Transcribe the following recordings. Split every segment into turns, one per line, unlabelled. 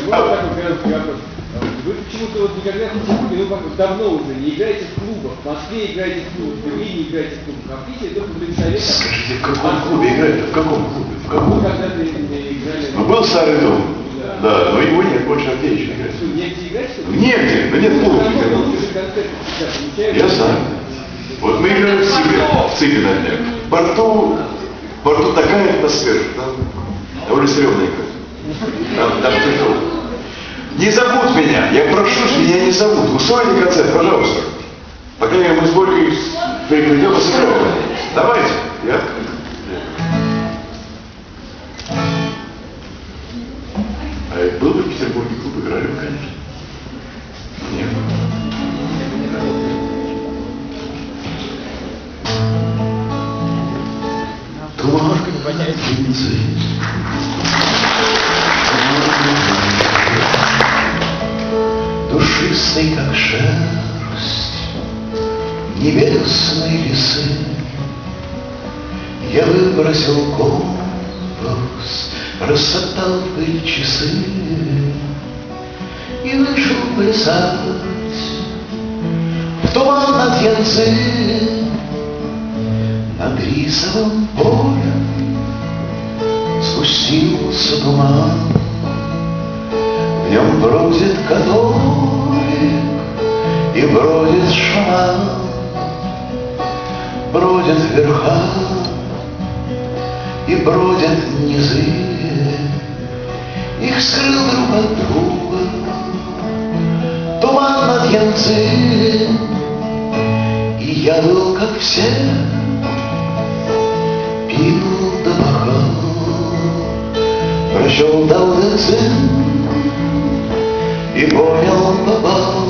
такой короткий вопрос. Вы почему-то вот никогда, ну как давно уже не играете в клубах. В Москве играете в клубах, в Берлине играете в клубах. А в Питере только в Ленсоветах.
Скажите, в каком клубе играли? В каком клубе? В каком?
Ну, когда-то играли.
Ну, был Старый дом. Да, но его нет, больше отлично играть.
Что, негде играть, что ли?
Негде, да нет клубов. Я знаю. Вот мы играли в ЦИПе на днях. В порту такая атмосфера, там довольно стрёмная игра. Там пришел. Не зовут меня, я прошу, меня не зовут. Устроите концерт, пожалуйста. По крайней мере, мы с Борькой придем и сыграем. Давайте, я открыт. А был бы в Петербурге клуб, играли бы, конечно. Нет. Туман птицы, душистый, как шерсть, небесные лесы. Я выбросил компас, рассатал пыль часы и вышел плясать в туман над Янцзы. Над рисовым полем спустился туман, в нем бродит католик и бродит шаман, бродят верха и бродят низы, их скрыл друг от друга туман над Янцзы. И я был, как все, пил да пахал, прочел Дао Дэ Цзин и понял, попал,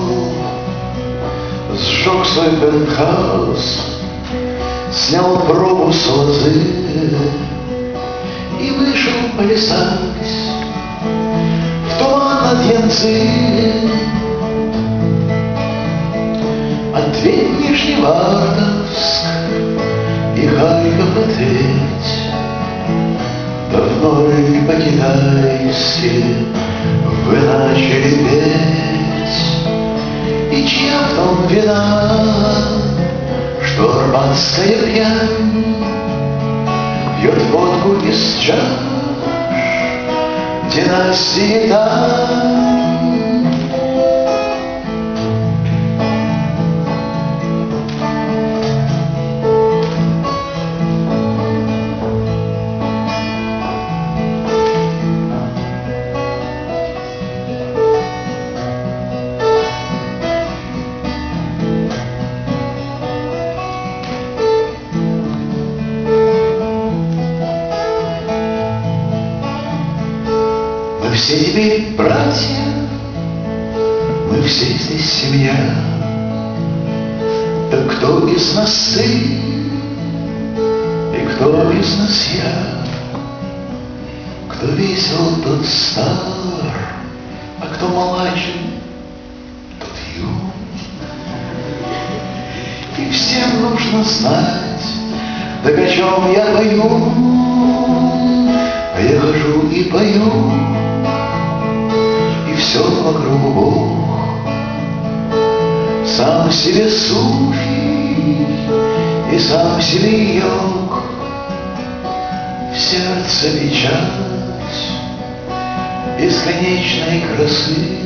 сжег свой пентхаус, снял пробу с лозы и вышел плясать в туман над Янцзы. Ответь Нижневартовск и Харьков ответь, давно ли по-китайски вы начали петь? И чья в том вина, что арбатская пьянь пьет водку из чаш династии Тань? Мы все теперь братья, мы все здесь семья. Так кто из нас ты и кто из нас я? Кто весел, тот стар, а кто младший, тот юн. И всем нужно знать, так о чем я пою. А я хожу и пою, и все вокруг Бог. Сам себе суфий и сам себе йог. В сердце печать бесконечной красы,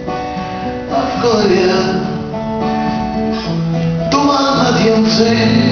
а в голове туман над Янцзы.